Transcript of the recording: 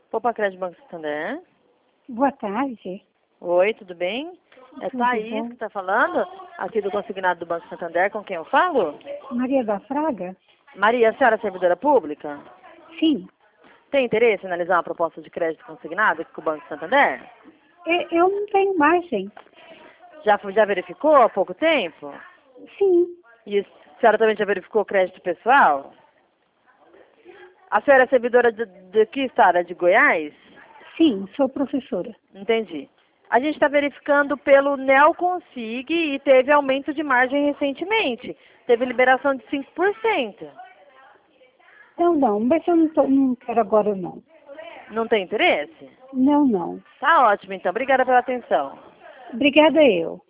Poupa Crédito Banco Santander. Boa tarde. Oi, tudo bem? É Tudo Thaís bom? que está falando, aqui do consignado do Banco Santander, com quem eu falo? Maria da Fraga? Maria, a senhora é servidora pública? Sim. Tem interesse em analisar uma proposta de crédito consignado aqui com o Banco Santander? Eu não tenho margem. Já verificou há pouco tempo? Sim. E a senhora também já verificou o crédito pessoal? A senhora é servidora de que estado? É de Goiás? Sim, sou professora. Entendi. A gente está verificando pelo Neoconsig e teve aumento de margem recentemente. Teve liberação de 5%. Não, mas eu não quero agora não. Não tem interesse? Não. Tá ótimo, então. Obrigada pela atenção. Obrigada eu.